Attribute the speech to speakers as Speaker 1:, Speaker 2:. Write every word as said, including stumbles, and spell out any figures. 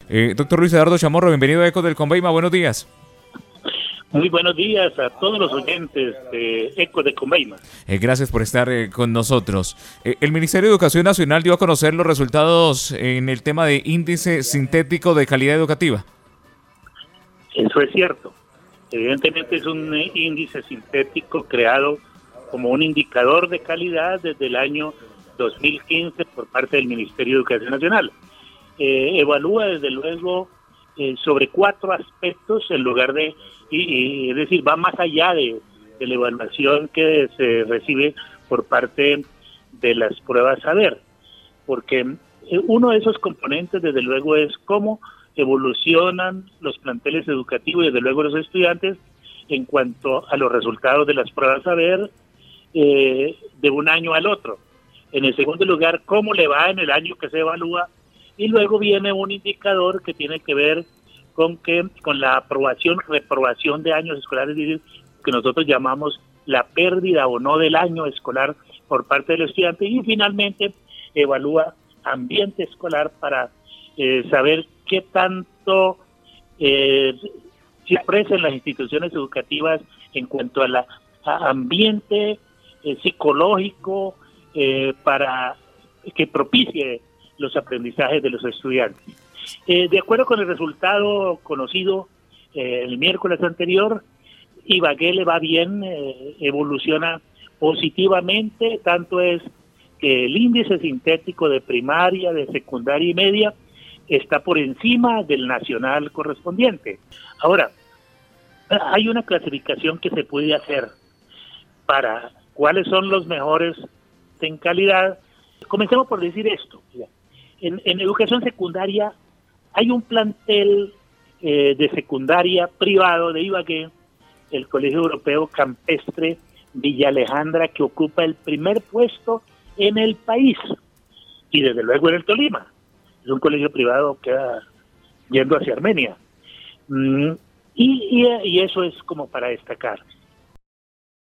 Speaker 1: Eh, doctor Luis Eduardo Chamorro, bienvenido a Ecos del Conveima, buenos días.
Speaker 2: Muy buenos días a todos los oyentes de Ecos del Conveima.
Speaker 1: Eh, gracias por estar eh, con nosotros. Eh, el Ministerio de Educación Nacional dio a conocer los resultados en el tema de índice sintético de calidad educativa.
Speaker 2: Eso es cierto. Evidentemente es un eh, índice sintético creado como un indicador de calidad desde el año dos mil quince por parte del Ministerio de Educación Nacional. Eh, evalúa desde luego eh, sobre cuatro aspectos en lugar de, y, y, es decir, va más allá de, de la evaluación que se recibe por parte de las pruebas saber, porque eh, uno de esos componentes desde luego es cómo evolucionan los planteles educativos y desde luego los estudiantes en cuanto a los resultados de las pruebas saber eh, de un año al otro. En el segundo lugar, cómo le va en el año que se evalúa. Y luego viene un indicador que tiene que ver con que con la aprobación, reprobación de años escolares, que nosotros llamamos la pérdida o no del año escolar por parte del estudiante. Y finalmente evalúa ambiente escolar para eh, saber qué tanto eh, se ofrecen las instituciones educativas en cuanto a la a ambiente eh, psicológico eh, para que propicie los aprendizajes de los estudiantes. Eh, de acuerdo con el resultado conocido eh, el miércoles anterior, Ibagué le va bien, eh, evoluciona positivamente, tanto es que el índice sintético de primaria, de secundaria y media está por encima del nacional correspondiente. Ahora, hay una clasificación que se puede hacer para cuáles son los mejores en calidad. Comencemos por decir esto. En, en educación secundaria hay un plantel eh, de secundaria privado de Ibagué, el Colegio Europeo Campestre Villa Alejandra, que ocupa el primer puesto en el país y desde luego en el Tolima. Es un colegio privado que va yendo hacia Armenia. Mm, y, y, y eso es como para destacar.